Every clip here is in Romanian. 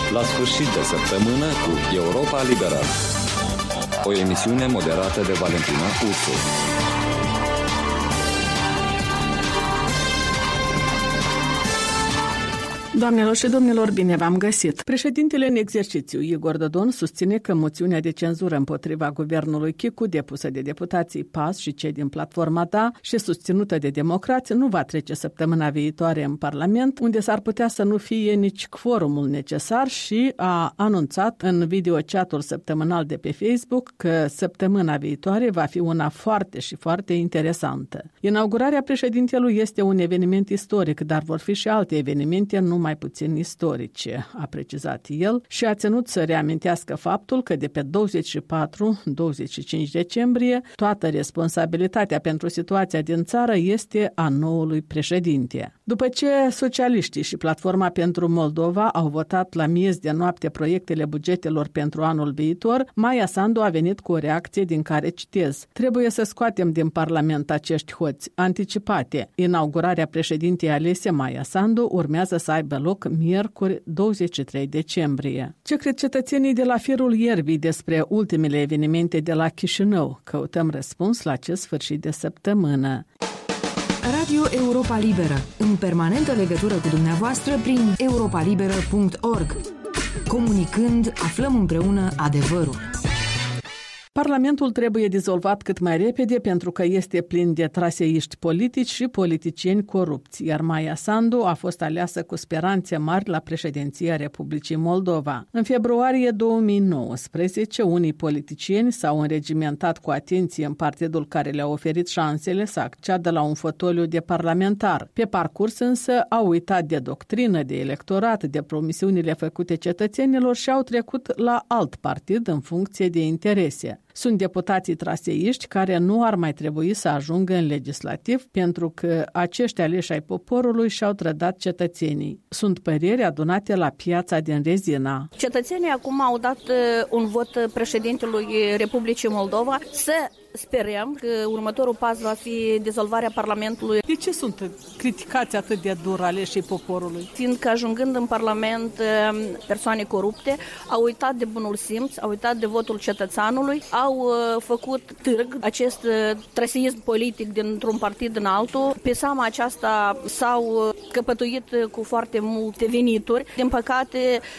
La sfârșit de săptămână cu Europa Liberă. O emisiune moderată de Valentina Ursu. Doamnelor și domnilor, bine v-am găsit. Președintele în exercițiu, Igor Dodon, susține că moțiunea de cenzură împotriva guvernului Chicu, depusă de deputații PAS și cei din platforma DA și susținută de democrați, nu va trece săptămâna viitoare în Parlament, unde s-ar putea să nu fie nici quorumul necesar, și a anunțat în videochatul săptămânal de pe Facebook că săptămâna viitoare va fi una foarte și foarte interesantă. Inaugurarea președintelui este un eveniment istoric, dar vor fi și alte evenimente nu mai puțin istorice, a precizat el, și a ținut să reamintească faptul că de pe 24-25 decembrie toată responsabilitatea pentru situația din țară este a noului președinte. După ce socialiștii și Platforma pentru Moldova au votat la miez de noapte proiectele bugetelor pentru anul viitor, Maia Sandu a venit cu o reacție din care citez: "Trebuie să scoatem din Parlament acești hoți anticipate. Inaugurarea președintei alese Maia Sandu urmează să aibă loc miercuri 23 decembrie. Ce cred cetățenii de la firul ierbii despre ultimele evenimente de la Chișinău? Căutăm răspuns la acest sfârșit de săptămână. Radio Europa Liberă, în permanentă legătură cu dumneavoastră prin europalibera.org. Comunicând, aflăm împreună adevărul. Parlamentul trebuie dizolvat cât mai repede pentru că este plin de traseiști politici și politicieni corupți, iar Maia Sandu a fost aleasă cu speranțe mari la președinția Republicii Moldova. În februarie 2019, unii politicieni s-au înregimentat cu atenție în partidul care le-a oferit șansele să acceadă la un fotoliu de parlamentar. Pe parcurs însă au uitat de doctrină, de electorat, de promisiunile făcute cetățenilor și au trecut la alt partid în funcție de interese. Sunt deputații traseiști care nu ar mai trebui să ajungă în legislativ pentru că acești aleși ai poporului și-au trădat cetățenii. Sunt păreri adunate la piața din Rezina. Cetățenii acum au dat un vot președintelui Republicii Moldova. Să sperăm că următorul pas va fi dizolvarea Parlamentului. De ce sunt criticați atât de dur aleșii poporului? Fiindcă ajungând în Parlament persoane corupte, au uitat de bunul simț, au uitat de votul cetățeanului, au făcut târg acest traseism politic dintr-un partid în altul. Pe seama aceasta s-au căpătuit cu foarte multe venituri. Din păcate,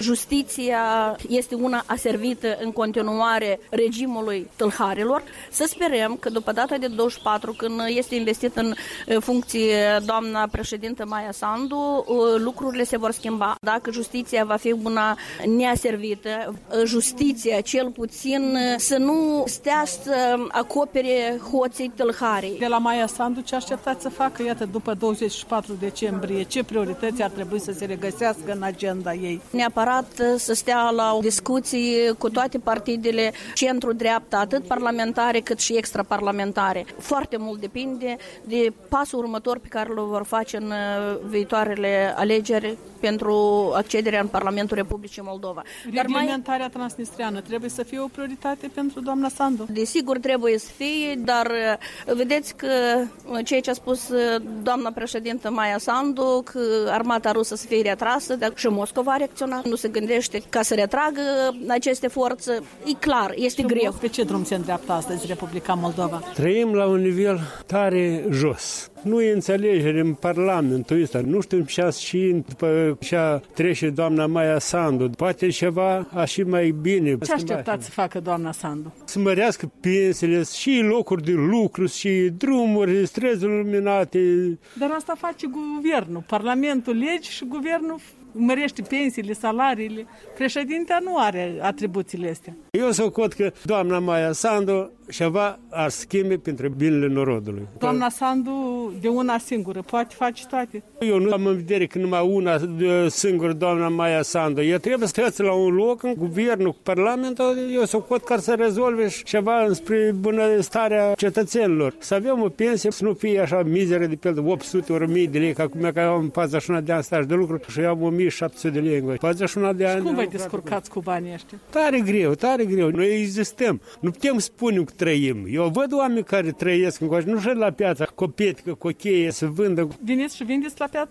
justiția este una aservită în continuare regimului tâlharilor. Să sperăm că după data de 24, când este investit în funcție doamna președintă Maia Sandu, lucrurile se vor schimba. Dacă justiția va fi una neaservită, justiția cel puțin să nu stea să acopere hoții tâlharii. De la Maia Sandu ce așteptați să facă, iată, după 24 decembrie? Ce priorități ar trebui să se regăsească în agenda ei? Neapărat să stea la discuții cu toate partidele centru-dreapta, atât parlamentare cât și extraparlamentare. Foarte mult depinde de pasul următor pe care îl vor face în viitoarele alegeri pentru accederea în Parlamentul Republicii Moldova. Reglementarea transnistreană trebuie să fie o prioritate pentru doamna Sandu? Desigur trebuie să fie, dar vedeți că ceea ce a spus doamna președintă Maia Sandu, că armata rusă să fie retrasă, dar și Moscova a reacționat, nu se gândește ca să retragă aceste forțe. E clar, este greu. Pe ce drum se îndreaptă astăzi Republica Moldova? Trăim la un nivel tare jos. Nu e înțelegere în Parlamentul ăsta. Nu știu și după ce trece doamna Maia Sandu. Poate ceva și mai bine. Ce așteptați să facă doamna Sandu? Să mărească pensiile și locuri de lucru și drumuri, străzi luminate. Dar asta face guvernul. Parlamentul legi și guvernul mărește pensiile, salariile. Președintea nu are atribuțiile astea. Eu socot că doamna Maia Sandu ceva ar schimbe pentru binele norodului. Doamna Sandu de una singură poate face toate. Eu nu am în vedere că numai una singură doamna Maia Sandu. Eu trebuie să stați la un loc în guvernul, cu parlamentul, eu socot ca să rezolve ceva spre bunăstarea cetățenilor. Să avem o pensie, să nu fie așa mizeră de pe 800 ori 1000 de lei, ca cum că am 41 de ani staj de lucru și eu am 1700 de lei. 41 de ani. Și cum vă descurcați cu banii ăștia? Tare greu, tare greu. Noi existăm. Nu putem spune că trăim. Eu văd oameni care trăiesc încoace, nu știu la piața, cu petică, cu cheie, să vândă. Veniți și vindeți la piață?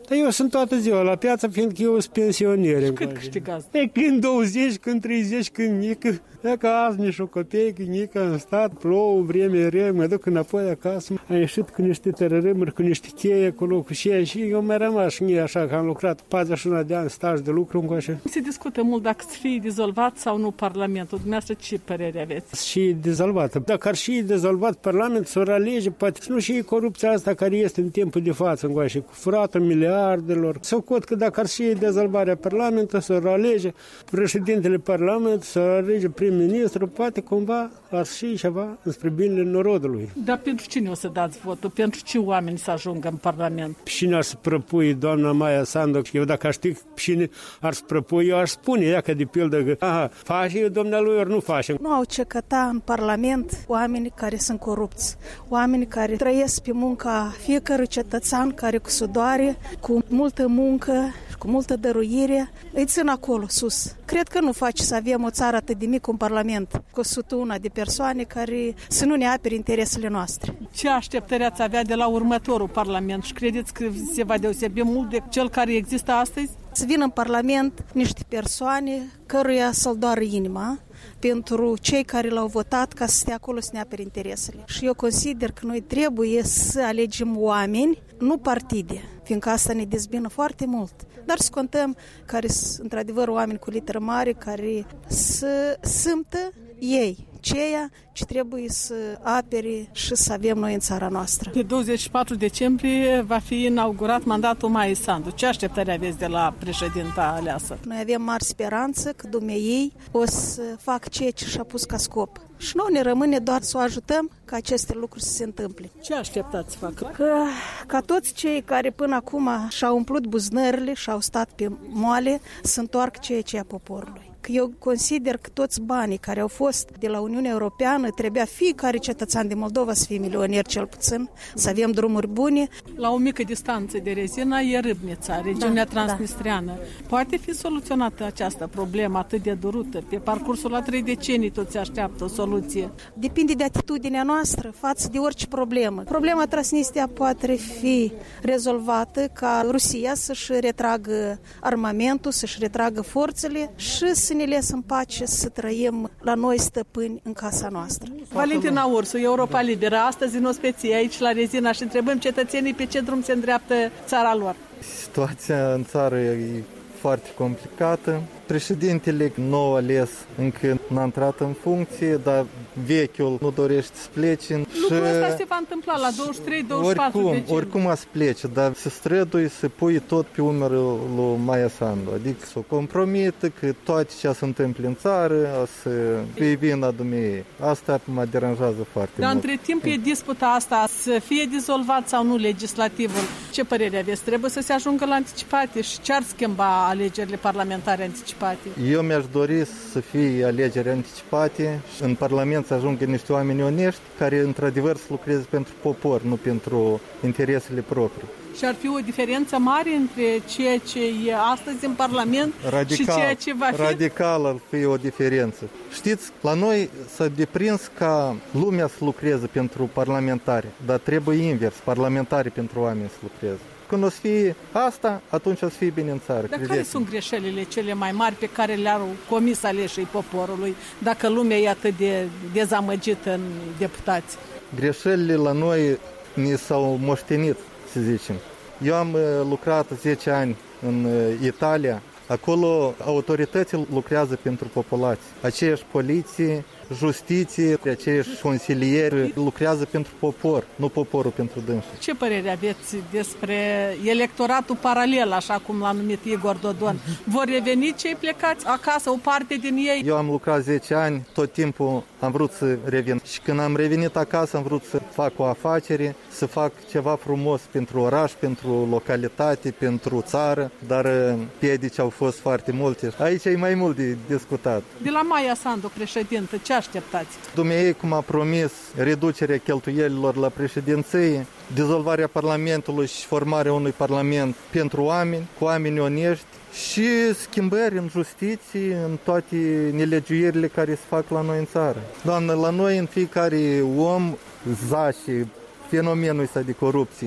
Dar eu sunt toată ziua la piață, fiindcă eu sunt pensioner. Și cât câștigați? Când 20, când 30, când nică. Dacă azi nici o copeică, nică, am stat, plouă, vreme rea, mă duc înapoi acasă. Am ieșit cu niște tărărâmuri, cu niște cheie acolo, cu și eu mai rămas și așa, că am lucrat 41 de ani staj de lucru încoace. Se discută mult dacă să fie dizolvat sau nu Parlamentul. Dumneavoastră ce părere aveți? Și dizolvată. Dacă ar și dizolvat Parlamentul, s-ar alege, poate nu și corupția asta care este în timpul de față încoace, cu furată miliardelor. Sau cot că dacă ar și dizolvarea Parlamentului, s-ar alege președintele Parlamentului, s-ar alege prim-ministru, poate cumva ar și ceva înspre binele norodului. Dar pentru cine o să dați votul? Pentru ce oameni să ajungă în Parlament? Cine ar să propui doamna Maia Sandu? Eu dacă aș ști cine ar să propui, eu aș spune ea că de pildă că face dumnealui ori nu face. Nu au ce căta în Parlament oameni care sunt corupți, oameni care trăiesc pe munca fiecărui cetățean, care cu sudoare, cu multă muncă, cu multă dăruire, îi țin acolo, sus. Cred că nu face să avem o țară atât de mică, un Parlament, cu 101 de persoane care să nu ne apere interesele noastre. Ce așteptări ați avea de la următorul Parlament și credeți că se va deosebi mult de cel care există astăzi? Să vină în Parlament niște persoane căruia să-l doară inima pentru cei care l-au votat ca să stea acolo să ne apere interesele. Și eu consider că noi trebuie să alegem oameni, nu partide, fiindcă asta ne dezbină foarte mult. Dar să contăm care sunt într-adevăr oameni cu literă mare, care să simtă ei ceea ce trebuie să apere și să avem noi în țara noastră. Pe 24 decembrie va fi inaugurat mandatul Maiei Sandu. Ce așteptări aveți de la președinta aleasă? Noi avem mari speranță că dumneiei o să facă ceea ce și-a pus ca scop. Și noi ne rămâne doar să o ajutăm ca aceste lucruri să se întâmple. Ce așteptați să facă? Ca toți cei care până acum și-au umplut buzunările și au stat pe moale să întoarcă ceea ce e a poporului. Că eu consider că toți banii care au fost de la Uniunea Europeană trebuia fiecare cetățean de Moldova să fie milionier cel puțin, să avem drumuri bune. La o mică distanță de Rezina e Râbnița, regiunea transnistreană. Poate fi soluționată această problemă atât de durută? Pe parcursul la 3 decenii toți așteaptă o soluție. Depinde de atitudinea noastră față de orice problemă. Problema Transnistria poate fi rezolvată ca Rusia să-și retragă armamentul, să-și retragă forțele și să ne lăsăm în pace să trăim la noi stăpâni în casa noastră. Valentina Ursu, Europa Liberă, astăzi în ospeție aici la Rezina și întrebăm cetățenii pe ce drum se îndreaptă țara lor. Situația în țară e foarte complicată. Președintele nou ales încă n-a intrat în funcție, dar vechiul nu dorește să plece. Lucrul ăsta se va întâmpla la 23-24 decembrie. Oricum a să plece, dar se străduie să pui tot pe umărul lui Maia Sandu. Adică să o compromită că toate ce se întâmplă în țară o să fie vina dumneavoastră. Asta mă deranjează foarte mult. Dar între timp e disputa asta să fie dizolvat sau nu legislativul. Ce părere aveți? Trebuie să se ajungă la anticipate și ce ar schimba alegerile parlamentare anticipate? Eu mi-aș dori să fie alegeri anticipate și în Parlament să ajungă niște oameni onești care într-adevăr să lucreze pentru popor, nu pentru interesele proprii. Și ar fi o diferență mare între ceea ce e astăzi în Parlament și ceea ce va fi? Radical ar fi o diferență. Știți, la noi s-a deprins ca lumea să lucreze pentru parlamentari, dar trebuie invers, parlamentarii pentru oameni să lucreze. Când o să fie asta, atunci o să fie bine în țară. Dar care sunt greșelile cele mai mari pe care le-au comis aleșii poporului, dacă lumea e atât de dezamăgită în deputați? Greșelile la noi ne s-au moștenit, să zicem. Eu am lucrat 10 ani în Italia. Acolo autoritățile lucrează pentru populație. Aceeași poliție, justiție, aceiași consilieri lucrează pentru popor, nu poporul pentru dânsul. Ce părere aveți despre electoratul paralel, așa cum l-a numit Igor Dodon? Vor reveni cei plecați acasă, o parte din ei? Eu am lucrat 10 ani, tot timpul am vrut să revin. Și când am revenit acasă, am vrut să fac o afacere, să fac ceva frumos pentru oraș, pentru localitate, pentru țară, dar piedici au fost foarte multe. Aici e mai mult de discutat. De la Maia Sandu, președintă, ce așteptați? Dumnezeu cum a promis reducerea cheltuielilor la președinție, dizolvarea Parlamentului și formarea unui Parlament pentru oameni, cu oameni onești și schimbări în justiție, în toate nelegiuirile care se fac la noi în țară. Doamnă, la noi în fiecare om zace fenomenul ăsta de corupție.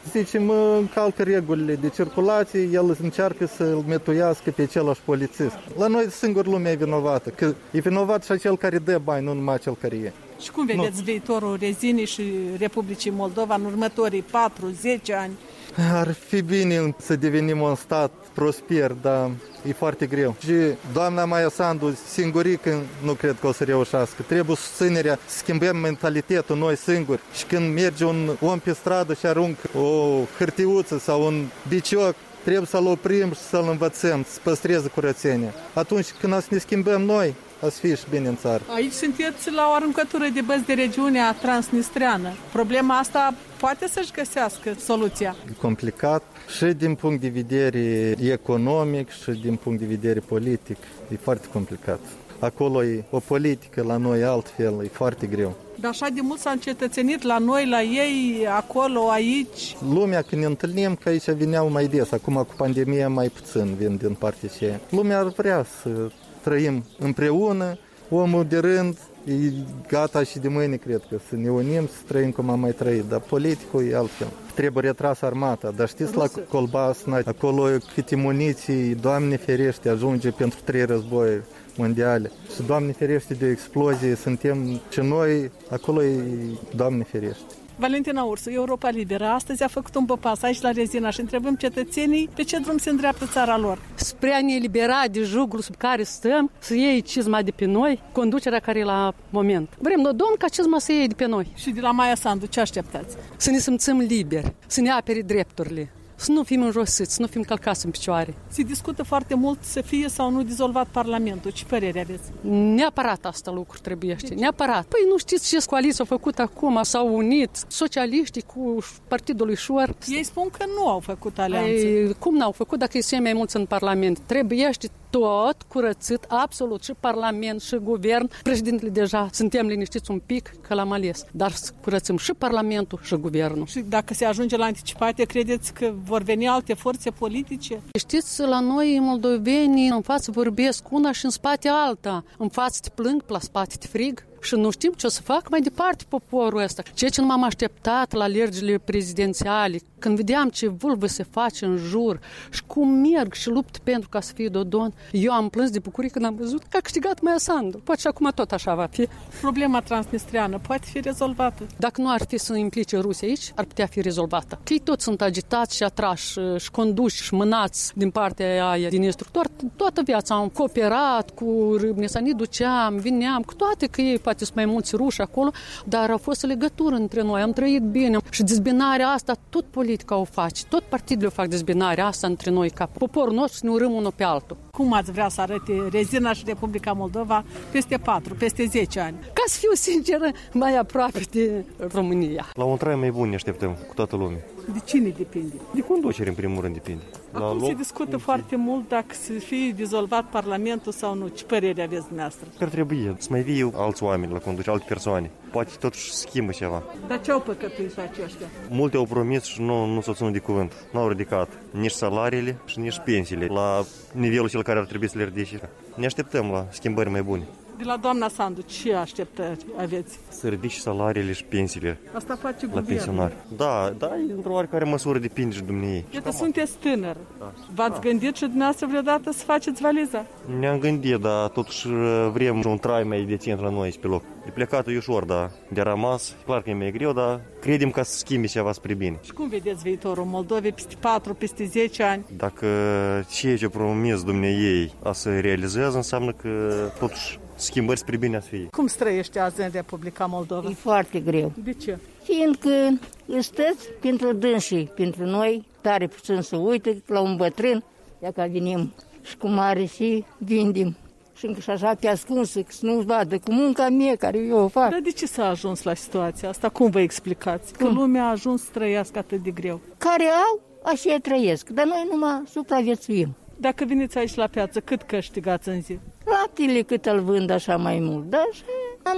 zicem, încalcă regulile de circulație, el încearcă să-l metuiască pe același polițist. La noi singur lumea e vinovată, că e vinovat și acel care dă bani, nu numai cel care e. Și cum vedeți viitorul Rezinei și Republicii Moldova în următorii 4-10 ani? Ar fi bine să devenim un stat prosper, dar e foarte greu. Și doamna Maia Sandu singurică nu cred că o să reușească. Trebuie susținerea, să schimbăm mentalitetul noi singuri. Și când merge un om pe stradă și aruncă o hârtiuță sau un bicioc, trebuie să-l oprim și să-l învățăm, să păstreze curățenia. Atunci când ne schimbăm noi, o să fie și bine în țară. Aici sunteți la o aruncătură de băți de regiunea transnistreană. Problema asta poate să-și găsească soluția. E complicat și din punct de vedere economic și din punct de vedere politic. E foarte complicat. Acolo e o politică, la noi altfel, e foarte greu. Dar așa de mult s-a încetățenit la noi, la ei, acolo, aici. Lumea, când ne întâlnim, că aici vineau mai des, acum cu pandemia mai puțin vin din partea aceea. Lumea ar vrea să trăim împreună, omul de rând e gata și de mâine, cred că, să ne unim, să trăim cum am mai trăit, dar politicul e altfel. Trebuie retras armata, dar știți, la Colbasna, acolo câte muniții, Doamne ferește, ajunge pentru 3 război mondiale. Și Doamne ferește de o explozie, suntem și noi, acolo e Doamne ferește. Valentina Ursu, Europa Liberă, astăzi a făcut un pas aici la Rezina și întrebăm cetățenii pe ce drum se îndreaptă țara lor. Spre a ne elibera de jugul sub care stăm, să iei cizma de pe noi, conducerea care e la moment. Vrem, Domn, ca cizma să iei de pe noi. Și de la Maia Sandu, ce așteptați? Să ne simțim liberi, să ne apere drepturile, să nu fim înjosiți, să nu fim călcați în picioare. Se discută foarte mult să fie sau nu dizolvat Parlamentul. Ce părere aveți? Neapărat asta lucru trebuiește, neapărat. Păi nu știți ce coaliție au făcut acum, s-au unit socialiștii cu partidul lui Șor. Ei spun că nu au făcut alianță. Ei, cum n-au făcut dacă sunt mai mulți în Parlament? Trebuiește tot curățit, absolut, și Parlament, și Guvern. Președintele deja suntem liniștiți un pic că l-am ales, dar să curățim și Parlamentul și Guvernul. Și dacă se ajunge la anticipate, credeți că vor veni alte forțe politice? Știți, la noi moldoveni în față vorbesc una și în spate alta. În față te plâng, la spate te frig. Și nu știm ce o să facă mai departe poporul ăsta. Ceea ce nu m-am așteptat la alegerile prezidențiale, când vedeam ce vulvă se face în jur și cum merg și luptă pentru ca să fie Dodon, eu am plâns de bucurie când am văzut că a câștigat Maia Sandu. Poate și acum tot așa va fi. Problema transnistreană poate fi rezolvată. Dacă nu ar fi să implice Rusia aici, ar putea fi rezolvată. Că ei toți sunt agitați și atrași și conduși și mânați din partea aia din instructor. Toată viața am cooperat cu Râbnesa, ne duceam, vineam, cu toate că ei poate sunt mai mulți ruși acolo, dar a fost o legătură între noi, am trăit bine. Și dezbinarea asta, tot politica o face, tot partidele o fac dezbinarea asta între noi, ca poporul nostru să ne urâm unul pe altul. Cum ați vrea să arate Rezina și Republica Moldova peste 4, peste 10 ani? Ca să fiu sinceră, mai aproape de România. La un trai mai bun ne așteptăm cu toată lumea. De cine depinde? De conducere, în primul rând, depinde. Acum se discută foarte mult dacă să fie dizolvat Parlamentul sau nu. Ce părere aveți dumneavoastră? Ar trebui să mai vie alți oameni la conducere, alte persoane. Poate totuși schimbă ceva. Dar ce au păcătuit aceștia? Multe au promis și nu s-au ținut de cuvânt. N-au ridicat nici salariile și nici pensiile la nivelul cel care ar trebui să le ridice. Ne așteptăm la schimbări mai bune. De la doamna Sandu, ce așteptări aveți? Să ridice salariile și pensiile. Asta face la pensionari. Da, într-o oarecare măsură depinde și dumneavoastră. Iată, sunteți tânăr. Da. V-ați gândit și dumneavoastră vreodată să faceți valiza? Ne-am gândit, dar totuși vrem un trai mai decent la noi pe loc. De plecat e ușor, dar de rămas, clar că e mai greu, dar credem că să schimbi ceva spre bine. Și cum vedeți viitorul Moldovei peste 4, peste 10 ani? Dacă ceea ce promis dumneavoastră a să realizează, înseamnă că totuși schimbări spre bine ați fi. Cum străiește azi în Republica Moldova? E foarte greu. De ce? Fiindcă stăți pentru dânsii, pentru noi, tare puțin să uite la un bătrân, dacă venim și cu mare și vindim. Și încă și așa pe ascunsă, că să nu vadă cu munca mea care eu o fac. Dar de ce s-a ajuns la situația asta? Cum vă explicați? Că lumea a ajuns să trăiască atât de greu. Care au, așa trăiesc, dar noi numai supraviețuim. Dacă veniți aici la piață, cât câștigați în zi? Laptele cât îl vând așa mai mult, dar am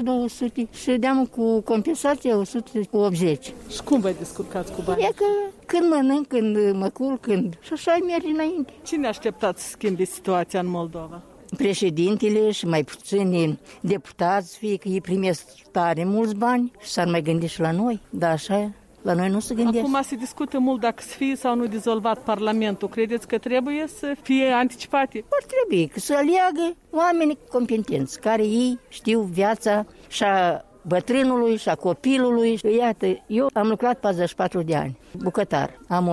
1200 și deam cu compensație 180. Și cum vă descurcați cu banii? E că când mănânc, când mă culc, când... Și așa merge înainte. Cine așteptați să schimbe situația în Moldova? Președintele și mai puțini deputați, fie că ei primesc tare mulți bani și s-ar mai gândi și la noi, dar așa La noi nu se gândește. Acum se discută mult dacă să fie sau nu dizolvat Parlamentul. Credeți că trebuie să fie anticipate? Ar trebui să aleagă oameni competenți, care ei știu viața și a bătrânului și a copilului. Iată, eu am lucrat 44 de ani, bucătar. Am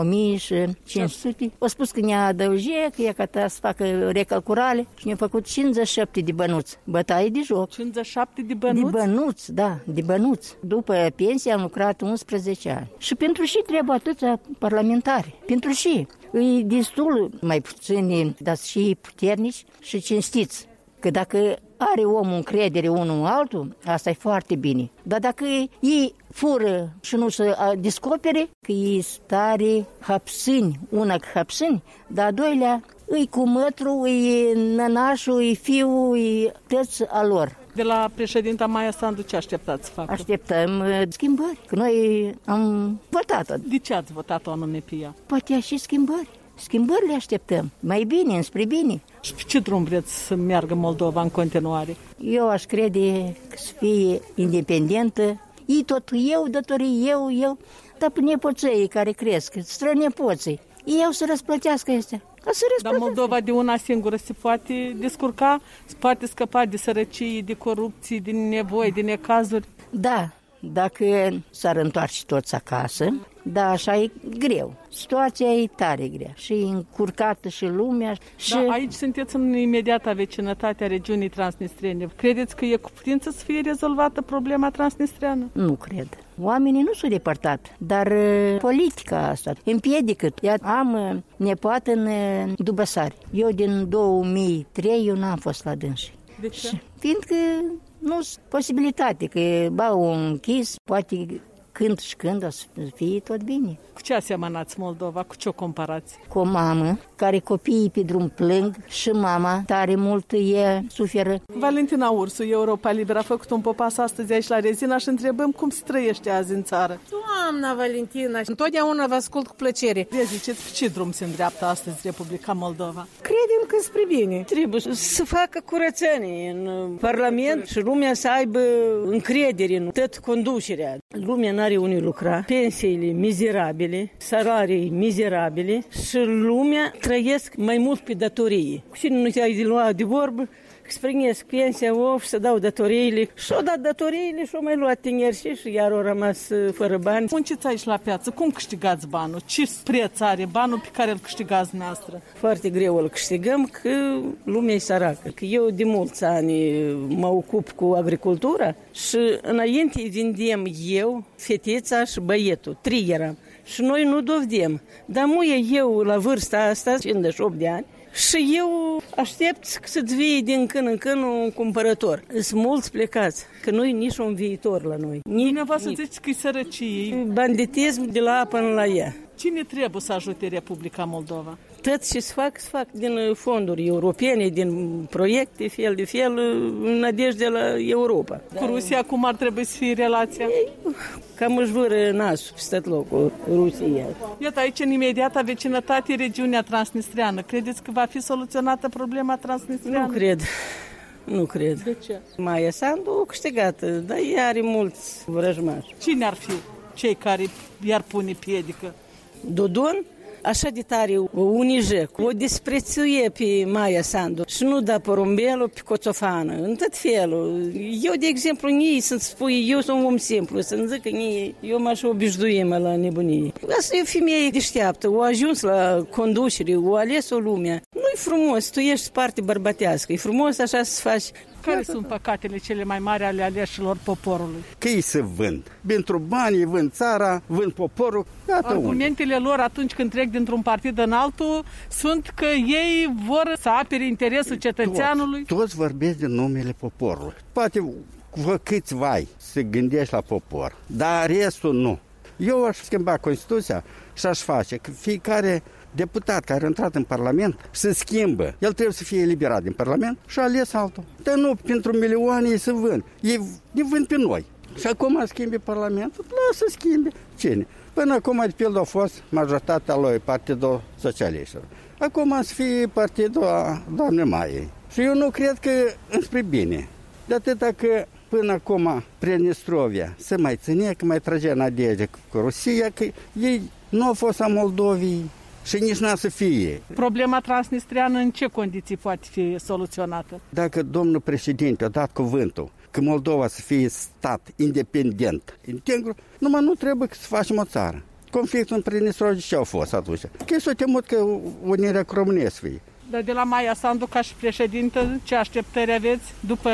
1500. O spus că ne-a adăuge, că e ca să facă recalculare și ne-a făcut 57 de bănuți. Bătaie de joc. 57 de bănuți? De bănuți, da, de bănuți. După pensie am lucrat 11 ani. Și pentru și trebuie atâția parlamentari. Pentru și. E destul mai puțini, dar și puternici și cinstiți. Că dacă are omul încredere unul altul, asta e foarte bine. Dar dacă ei fură și nu se descopere, că ei stare hapsâni, una că hapsâni, dar a doilea îi cu mătru, îi nănașul, îi fiul, îi tăți a lor. De la președinta Maia Sandu ce așteptați să facă? Așteptăm schimbări, că noi am votat-o. De ce ați votat-o anume pe ea? Poate și schimbări. Schimbările așteptăm, mai bine, înspre bine. Și pe ce drum vreți să meargă Moldova în continuare? Eu aș crede că să fie independentă. Ei tot eu, datorii eu, dar pe nepoței care cresc, strănepoții, ei au să răsplătească astea. Dar Moldova de una singură se poate descurca, se poate scăpa de sărăcie, de corupție, din nevoi, de necazuri? Da, dacă s-ar întoarce toți acasă, da, așa e greu. Situația e tare grea și e încurcată și lumea. Și... Da, aici sunteți în imediata vecinătate a regiunii transnistrene. Credeți că e cu putință să fie rezolvată problema transnistreană? Nu cred. Oamenii nu s-au depărtat, dar politica asta împiedică. Am nepoată în Dubăsari. Eu din 2003 eu n-am fost la dânsi. De ce? Fiindcă nu sunt posibilitate, că au închis, poate când o să fie tot bine. Cu ce asemănați Moldova? Cu ce o comparați? Cu o mamă care copiii pe drum plâng și mama tare mult suferă. Valentina Ursu, Europa Liberă, a făcut un popas astăzi aici la Rezina și întrebăm cum se trăiește azi în țară. Doamna Valentina, întotdeauna vă ascult cu plăcere. Ziceți, pe ce drum se îndreaptă astăzi Republica Moldova? Credem că spre bine. Trebuie să facă curățenie în Parlament și lumea să aibă încredere în tot conducerea. Lumea n-are unde lucra, pensiile mizerabile, salarii mizerabile și lumea trăiesc mai mult pe datorii. Cine nu te-ai de luat de vorbă, îți primesc pensia și să dau datoriile. Și-au dat datoriile și-au mai luat tineri și iar au rămas fără bani. Munciți aici la piață, cum câștigați banul? Ce preț are banul pe care îl câștigați noastră? Foarte greu îl câștigăm, că lumea e săracă. Că eu de mulți ani mă ocup cu agricultura și înainte vindem eu, fetița și băietul, 3 eram. Și noi nu dovedem. Dar muie eu la vârsta asta, 58 de ani, și eu aștept să-ți vii din când în când un cumpărător. Sunt mulți plecați, că nu e nici un viitor la noi. Dumneavoastră ziceți că e sărăcie. Banditism de la A până la ea. Cine trebuie să ajute Republica Moldova? Tot ce se fac din fonduri europene, din proiecte, fel de fel, în nădejde la Europa. Cu Rusia cum ar trebui să fie relația? Cam își vâră nasul peste tot locul, Rusia. Iată, aici, în imediata vecinătate, regiunea transnistreană. Credeți că va fi soluționată problema transnistreană? Nu cred. De ce? Maia Sandu a câștigat, dar ea are mulți vrăjmași. Cine ar fi cei care i-ar pune piedică? Dodon, așa de tare o unije, o disprețuie pe Maia Sandu și nu da porumbelul pe Coțofană, în tot felul. Eu, de exemplu, nii să-mi spui, eu sunt un om simplu, să-mi zic că nii, eu m-aș obișnuie la nebunie. Asta e o femeie deșteaptă, o ajuns la conducere, o ales o lumea. Nu-i frumos, tu ești parte bărbătească, e frumos așa să faci. Care sunt păcatele cele mai mari ale aleșilor poporului? Că ei se vând. Pentru bani vând țara, vând poporul. Argumentele lor atunci când trec dintr-un partid în altul sunt că ei vor să apere interesul cetățeanului. Toți vorbesc din numele poporului. Poate câțiva se gândești la popor, dar restul nu. Eu aș schimba Constituția și aș face că fiecare deputat care a intrat în Parlament se schimbă. El trebuie să fie eliberat din Parlament și ales altul. Dar nu pentru milioane ei se vând. Ei ne vând pe noi. Și acum schimbe Parlamentul, lasă schimbe. Cine? Până acum, de pildă, a fost majoritatea lui Partidul Socialiștilor. Acum să fie Partidul doamnei Maiei. Și eu nu cred că înspre bine. De atâta că până acum Pridnestrovia se mai ține, că mai tragea nădejde cu Rusia, că ei nu au fost a Moldovii și nici n-a să fie. Problema transnistreană în ce condiții poate fi soluționată? Dacă domnul președinte a dat cuvântul că Moldova să fie stat independent, integru, numai nu trebuie să facem o țară. Conflictul în Pridnestrovia ce au fost atunci? Că s-o temut că unirea cu România să fie. Dar de la Maia Sandu ca și președintă, ce așteptări aveți după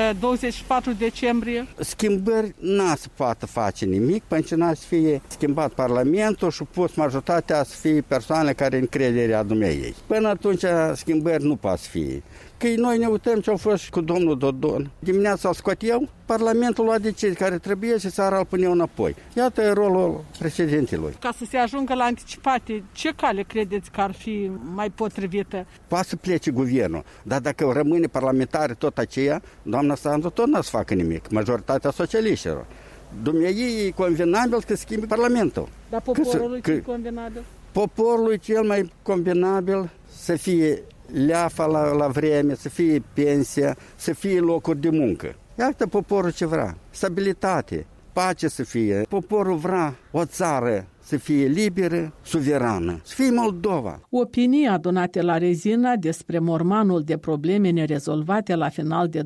24 decembrie? Schimbări n-a să poată face nimic, pentru că n-a să fie schimbat Parlamentul și pus majoritatea să fie persoane care încrederea dumneavoastră. Până atunci schimbări nu poate fi. Că noi ne uităm ce au fost cu domnul Dodon. Dimineața îl scoteau, Parlamentul a decis care trebuie și țara îl puneau înapoi. Iată e rolul președintelui. Ca să se ajungă la anticipate, ce cale credeți că ar fi mai potrivită? Poate să plece guvernul, dar dacă rămâne parlamentari tot aceea, doamna Sandu tot n-a să facă nimic, majoritatea socialiștilor. Dumnezeu e convenabil că schimbi Parlamentul. Dar poporului ce e convenabil? Poporului cel mai convenabil să fie leafa la vreme, să fie pensia, să fie locuri de muncă. Iată poporul ce vrea. Stabilitate, pace să fie. Poporul vrea o țară să fie liberă, suverană, să fie Moldova. Opinii adunate la Rezina despre mormanul de probleme nerezolvate la final de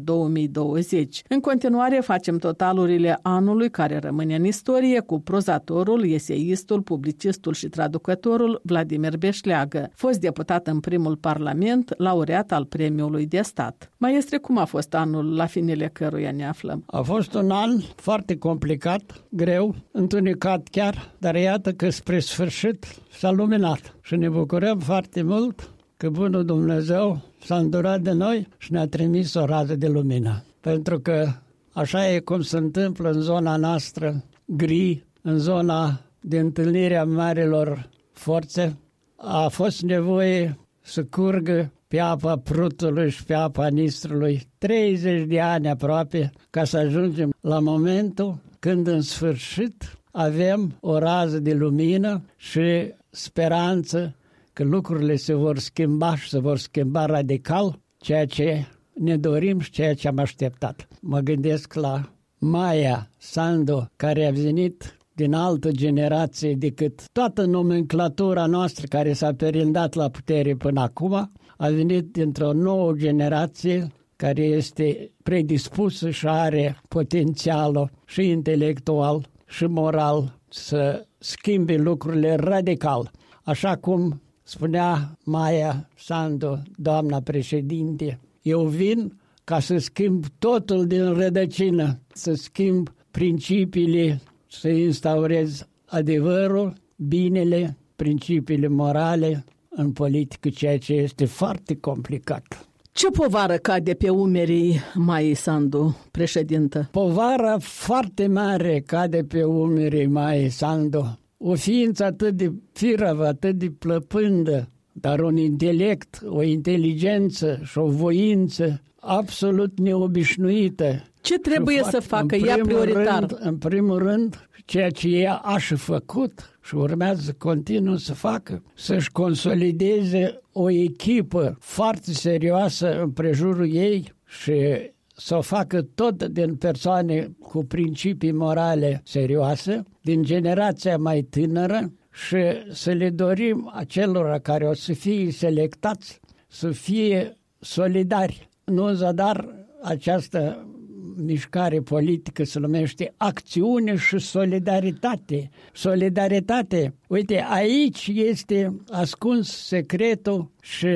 2020. În continuare facem totalurile anului care rămâne în istorie cu prozatorul, eseistul, publicistul și traducătorul Vladimir Beșleagă, fost deputat în primul parlament, laureat al premiului de stat. Maestre, cum a fost anul la finele căruia ne aflăm? A fost un an foarte complicat, greu, întunecat chiar, dar iată că spre sfârșit s-a luminat și ne bucurăm foarte mult că bunul Dumnezeu s-a îndurat de noi și ne-a trimis o rază de lumină. Pentru că așa e cum se întâmplă în zona noastră gri, în zona de întâlnire a marilor forțe, a fost nevoie să curgă pe apa Prutului și pe apa Nistrului 30 de ani aproape ca să ajungem la momentul când în sfârșit avem o rază de lumină și speranță că lucrurile se vor schimba și se vor schimba radical, ceea ce ne dorim și ceea ce am așteptat. Mă gândesc la Maia Sandu, care a venit din altă generație decât toată nomenclatura noastră care s-a perindat la putere până acum, a venit dintr-o nouă generație care este predispusă și are potențialul și intelectual și moral să schimbe lucrurile radical. Așa cum spunea Maia Sandu, doamna președinte, eu vin ca să schimb totul din rădăcină, să schimb principiile, să instaurez adevărul, binele, principiile morale în politică, ceea ce este foarte complicat. Ce povară cade pe umerii Maiei Sandu, președintă? Povara foarte mare cade pe umerii Maiei Sandu. O ființă atât de firavă, atât de plăpândă, dar un intelect, o inteligență și o voință absolut neobișnuită. Ce trebuie să facă ea prioritar? În primul rând, ceea ce ea a și făcut și urmează să continue să facă, să-și consolideze o echipă foarte serioasă în prejurul ei și să o facă tot din persoane cu principii morale serioase, din generația mai tânără și să le dorim acelora care o să fie selectați să fie solidari. Nu în zadar această mișcare politică se numește acțiune și solidaritate. Solidaritate, uite, aici este ascuns secretul și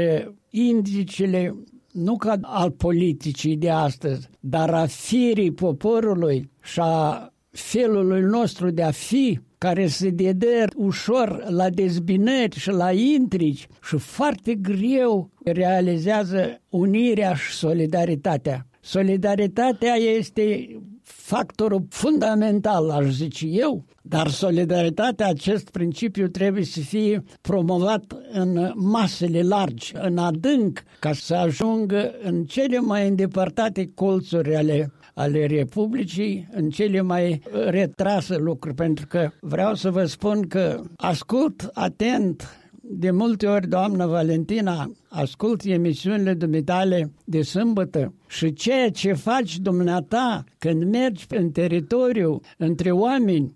indicele nu ca al politicii de astăzi, dar a firii poporului și a felului nostru de a fi, care se dedă ușor la dezbinări și la intrigi și foarte greu realizează unirea și solidaritatea. Solidaritatea este factorul fundamental, aș zice eu, dar solidaritatea, acest principiu trebuie să fie promovat în masele largi, în adânc, ca să ajungă în cele mai îndepărtate colțuri ale Republicii, în cele mai retrase lucruri, pentru că vreau să vă spun că ascult atent de multe ori, doamnă Valentina, ascult emisiunile dumitale de sâmbătă și ceea ce faci dumneata când mergi în teritoriu, între oameni,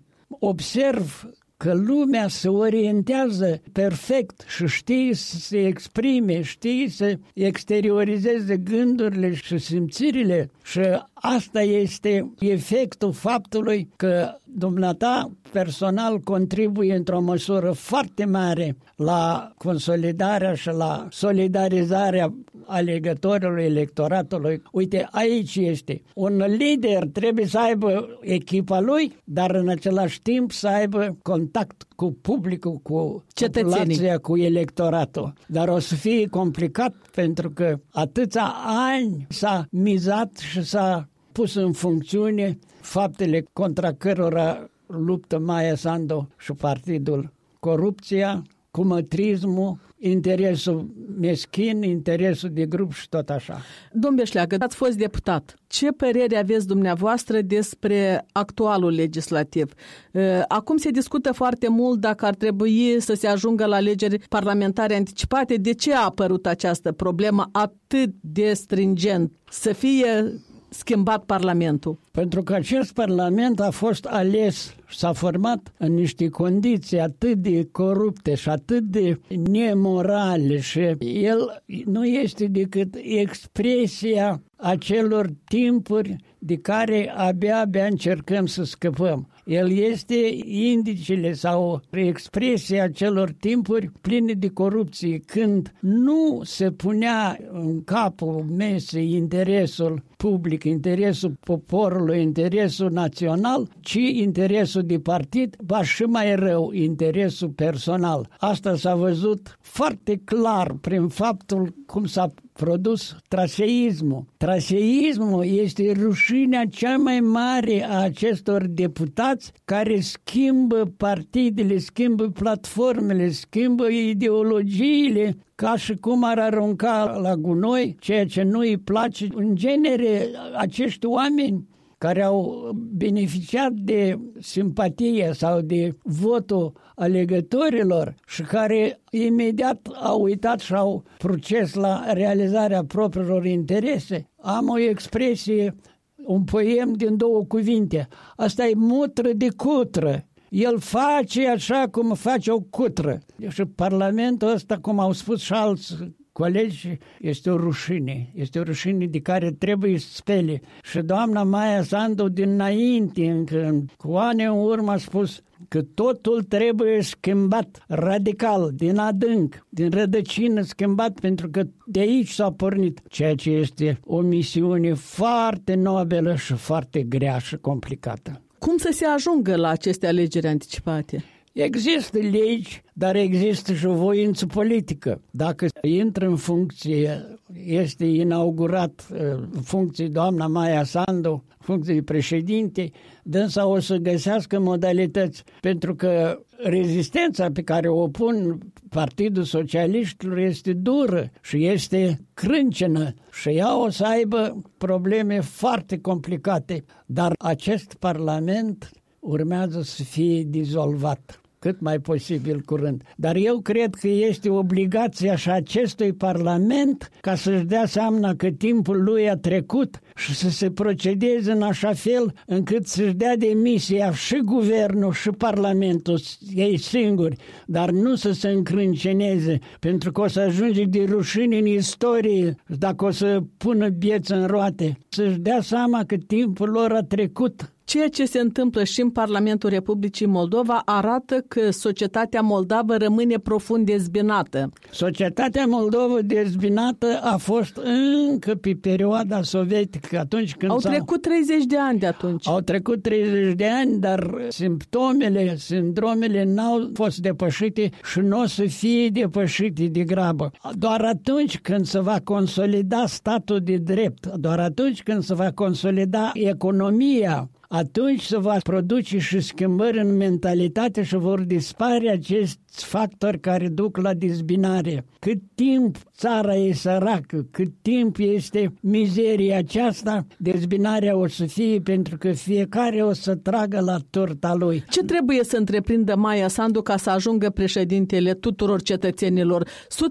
observ că lumea se orientează perfect și știe să se exprime, știe să exteriorizeze gândurile și simțirile și asta este efectul faptului că dumneata personal contribuie într-o măsură foarte mare la consolidarea și la solidarizarea alegătorilor, electoratului. Uite, aici este. Un lider trebuie să aibă echipa lui, dar în același timp să aibă contact cu publicul, cu populația, cu electoratul. Dar o să fie complicat pentru că atâția ani s-a mizat și s-a pus în funcțiune faptele contra cărora luptă Maia Sandu și partidul. Corupția, cumătrismul, interesul meschin, interesul de grup și tot așa. Domnul Beșleagă, ați fost deputat. Ce părere aveți dumneavoastră despre actualul legislativ? Acum se discută foarte mult dacă ar trebui să se ajungă la alegeri parlamentare anticipate. De ce a apărut această problemă atât de stringent? Să fie schimbat Parlamentul? Pentru că acest Parlament a fost ales, s-a format în niște condiții atât de corupte și atât de nemorale și el nu este decât expresia acelor timpuri de care abia încercăm să scăpăm. El este indicele sau expresia acelor timpuri pline de corupție, când nu se punea în capul mesei interesul public, interesul poporului, interesul național, ci interesul de partid, ba și mai rău, interesul personal. Asta s-a văzut foarte clar prin faptul cum s-a produs traseismul. Traseismul este rușinea cea mai mare a acestor deputați care schimbă partidele, schimbă platformele, schimbă ideologiile, ca și cum ar arunca la gunoi ceea ce nu îi place. În genere, acești oameni care au beneficiat de simpatie sau de votul alegătorilor și care imediat au uitat și au proces la realizarea propriilor interese. Am o expresie, un poem din 2 cuvinte. Asta e mutră de cutră. El face așa cum face o cutră. Și Parlamentul ăsta, cum au spus și alți colegi, este o rușine. Este o rușine de care trebuie să spele. Și doamna Maia Sandu dinainte, încă cu ani în urmă, a spus că totul trebuie schimbat radical, din adânc, din rădăcină schimbat, pentru că de aici s-a pornit, ceea ce este o misiune foarte nobilă și foarte grea și complicată. Cum să se ajungă la aceste alegeri anticipate? Există legi, dar există și o voință politică. Dacă intră în funcție, este inaugurat în funcție doamna Maia Sandu, funcție de președinte, dânsa o să găsească modalități, pentru că rezistența pe care o opun Partidul Socialiștilor este dură și este crâncenă și ea o să aibă probleme foarte complicate. Dar acest Parlament urmează să fie dizolvat cât mai posibil curând. Dar eu cred că este obligația și acestui Parlament ca să-și dea seama că timpul lui a trecut și să se procedeze în așa fel încât să-și dea demisia și guvernul și Parlamentul ei singuri, dar nu să se încrânceneze, pentru că o să ajunge de rușine în istorie dacă o să pună bieță în roate. Să-și dea seama că timpul lor a trecut. Ceea ce se întâmplă și în Parlamentul Republicii Moldova arată că societatea moldavă rămâne profund dezbinată. Societatea moldovă dezbinată a fost încă pe perioada sovietică, atunci când au trecut 30 de ani de atunci. Au trecut 30 de ani, dar sindromele n-au fost depășite și nu o să fie depășite de grabă. Doar atunci când se va consolida statul de drept, doar atunci când se va consolida economia, atunci se va produce și schimbări în mentalitate și vor dispare acești factori care duc la dezbinare. Cât timp țara e săracă, cât timp este mizeria aceasta, dezbinarea o să fie, pentru că fiecare o să tragă la torta lui. Ce trebuie să întreprindă Maia Sandu ca să ajungă președintele tuturor cetățenilor? 100%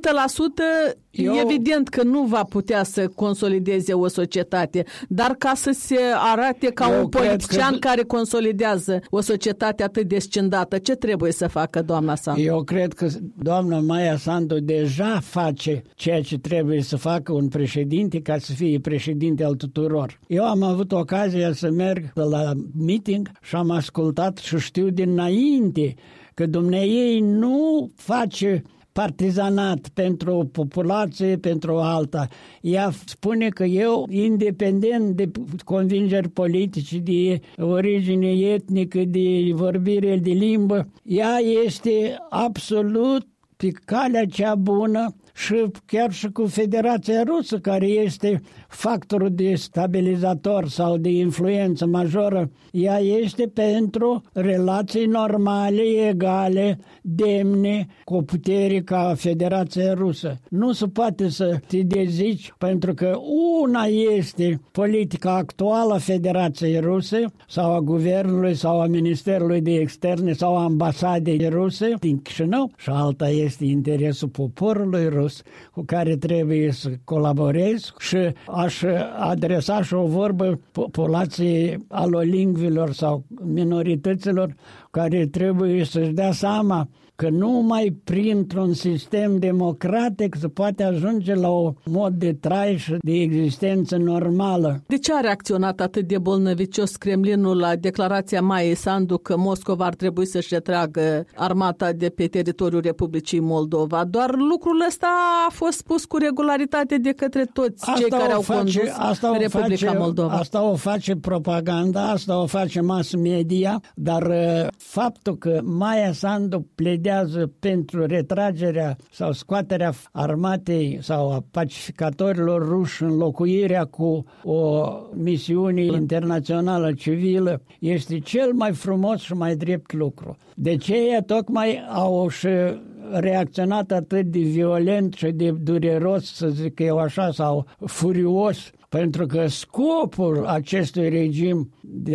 evident că nu va putea să consolideze o societate, dar ca să se arate ca un politician care consolidează o societate atât de scindată, ce trebuie să facă doamna Sandu? Eu cred că doamna Maia Sandu deja face ceea ce trebuie să facă un președinte ca să fie președinte al tuturor. Eu am avut ocazia să merg la meeting și am ascultat și știu dinainte că dumneiei nu face partizanat pentru o populație, pentru alta. Ea spune că eu, independent de convingeri politice, de origine etnică, de vorbire de limbă, ea este absolut pe calea cea bună și chiar și cu Federația Rusă, care este factorul de stabilizator sau de influență majoră, ea este pentru relații normale, egale, demne, cu o putere ca Federația Rusă. Nu se poate să te dezici, pentru că una este politica actuală a Federației Ruse sau a Guvernului sau a Ministerului de Externe sau a Ambasadei Ruse din Chișinău și alta este interesul poporului rus cu care trebuie să colaborez și aș adresa și o vorbă populației alolingvilor sau minorităților care trebuie să-și dea seama că numai printr-un sistem democratic se poate ajunge la un mod de trai și de existență normală. De ce a reacționat atât de bolnăvicios Kremlinul la declarația Maiei Sandu că Moscova ar trebui să-și retragă armata de pe teritoriul Republicii Moldova? Doar lucrul ăsta a fost spus cu regularitate de către toți cei care au condus Republica Moldova. Asta o face propaganda, asta o face mass media, dar faptul că Maia Sandu pledează pentru retragerea sau scoaterea armatei sau a pacificatorilor ruși, înlocuirea cu o misiune internațională civilă, este cel mai frumos și mai drept lucru. De ce tocmai au și reacționat atât de violent și de dureros, să zic eu așa, sau furios, pentru că scopul acestui regim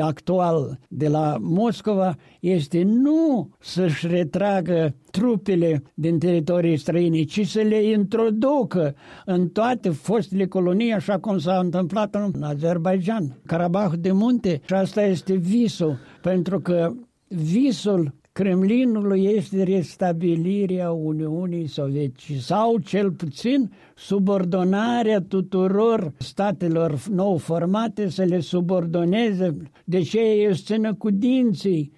actual de la Moscova este nu să-și retragă trupele din teritorii străine, ci să le introducă în toate fostele colonii, așa cum s-a întâmplat în Azerbaijan, Karabah de Munte. Și asta este visul, pentru că visul Kremlinului este restabilirea Uniunii Sovietice sau cel puțin subordonarea tuturor statelor nou formate, să le subordoneze. De ce ei îți țină cu dinții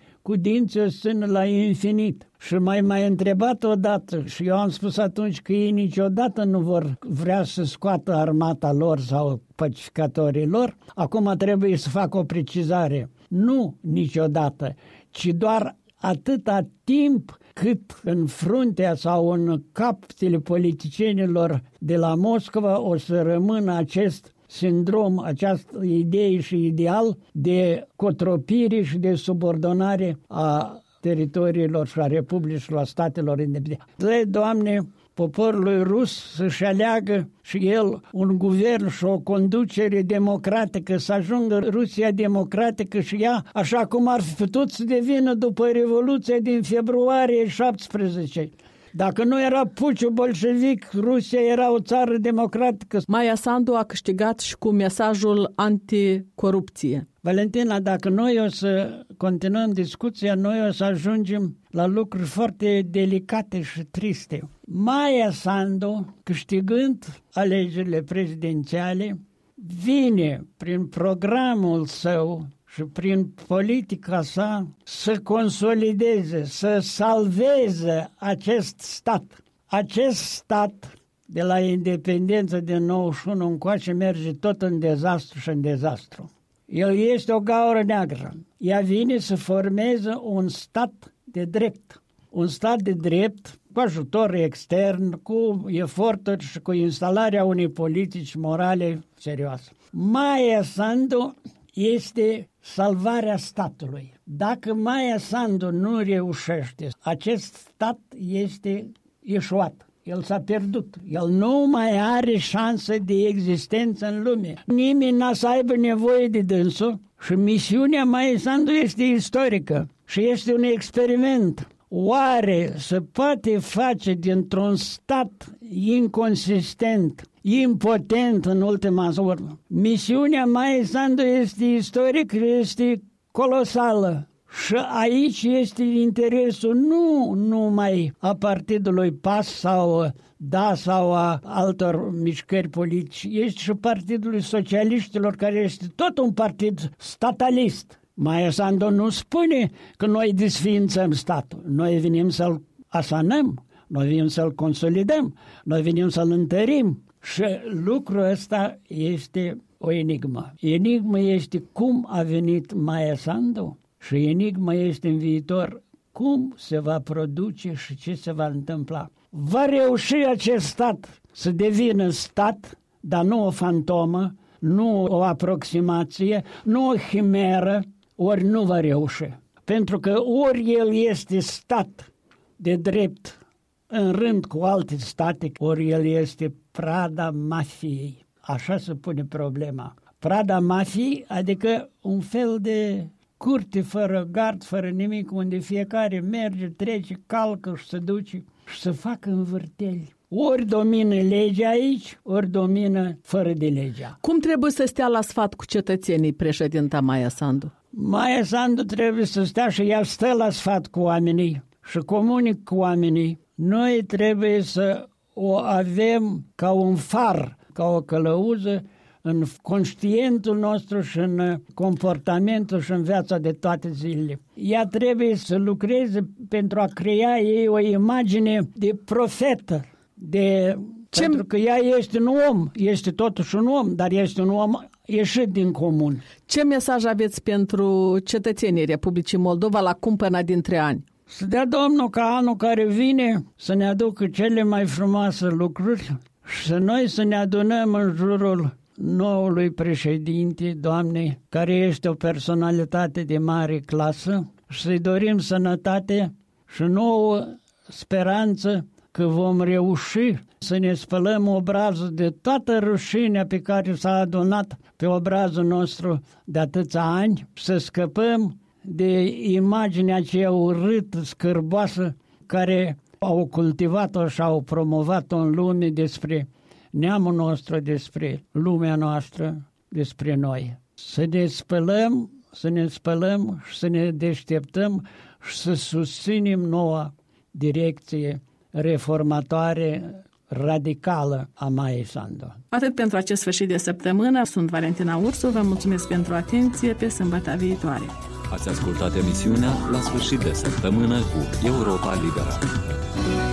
îți țină la infinit. Și mai întrebat odată și eu am spus atunci că ei niciodată nu vor vrea să scoată armata lor sau pacificatorii lor. Acum trebuie să fac o precizare. Nu niciodată, ci doar atâta timp cât în fruntea sau în capetele politicienilor de la Moscova o să rămână acest sindrom, această idee și ideal de cotropire și de subordonare a teritoriilor și a republicilor, a statelor independente. Doamne, poporului rus să-și aleagă și el un guvern și o conducere democratică, să ajungă Rusia democratică și ea, așa cum ar fi putut să devină după Revoluția din februarie 17. Dacă nu era puciul bolșevic, Rusia era o țară democratică. Maia Sandu a câștigat și cu mesajul anticorupție. Valentina, dacă noi o să continuăm discuția, noi o să ajungem la lucruri foarte delicate și triste. Maia Sandu, câștigând alegerile prezidențiale, vine prin programul său și prin politica sa să consolideze, să salveze acest stat. Acest stat, de la independență de 91 încoace, merge tot în dezastru și în dezastru. El este o gaură neagră. Ea vine să formeze un stat de drept. Un stat de drept cu ajutor extern, cu eforturi și cu instalarea unei politici morale serioase. Maia Sandu este salvarea statului. Dacă Maia Sandu nu reușește, acest stat este eșuat. El s-a pierdut. El nu mai are șansă de existență în lume. Nimeni n-a să aibă nevoie de dânsul și misiunea Maiei Sandu este istorică și este un experiment. Oare se poate face dintr-un stat inconsistent, impotent în ultima urmă? Misiunea Maiei Sandu este istorică, este colosală. Și aici este interesul nu numai a partidului PAS sau DA sau a altor mișcări politice, este și partidului socialiștilor, care este tot un partid statalist. Maia Sandu nu spune că noi desființăm statul. Noi venim să-l asanăm, noi venim să-l consolidăm, noi venim să-l întărim. Și lucrul ăsta este o enigmă. Enigma este cum a venit Maia Sandu și enigma este în viitor cum se va produce și ce se va întâmpla. Va reuși acest stat să devină stat, dar nu o fantomă, nu o aproximație, nu o chimeră, ori nu va reuși. Pentru că ori el este stat de drept în rând cu alte state, ori el este prada mafiei. Așa se pune problema. Prada mafiei, adică un fel de curte fără gard, fără nimic, unde fiecare merge, trece, calcă și se duce și se facă învârteli. Ori domină legea aici, ori domină fără de legea. Cum trebuie să stea la sfat cu cetățenii președinta Maia Sandu? Maia Sandu trebuie să stea și ea stă la sfat cu oamenii și comunic cu oamenii. Noi trebuie să o avem ca un far, ca o călăuză în conștientul nostru și în comportamentul și în viața de toate zilele. Ea trebuie să lucreze pentru a crea ei o imagine de profetă, pentru că ea este un om, este totuși un om, dar este un om ieșit din comun. Ce mesaj aveți pentru cetățenii Republicii Moldova la cumpăna dintre ani? Să dea Domnul ca anul care vine să ne aducă cele mai frumoase lucruri și să noi să ne adunăm în jurul noului președinte, Doamne, care este o personalitate de mare clasă, și să-i dorim sănătate și nouă speranță că vom reuși să ne spălăm obrazul de toată rușinea pe care s-a adunat pe obrazul nostru de atâția ani, să scăpăm de imaginea aceea urâtă, scârboasă, care au cultivat-o și au promovat-o în lume despre neamul nostru, despre lumea noastră, despre noi. Să ne spălăm și să ne deșteptăm și să susținem noua direcție reformatoare, radicală a Maiei Sandu. Atât pentru acest sfârșit de săptămână. Sunt Valentina Ursu, vă mulțumesc pentru atenție, pe sâmbătă viitoare. Ați ascultat emisiunea La sfârșit de săptămână cu Europa Liberă.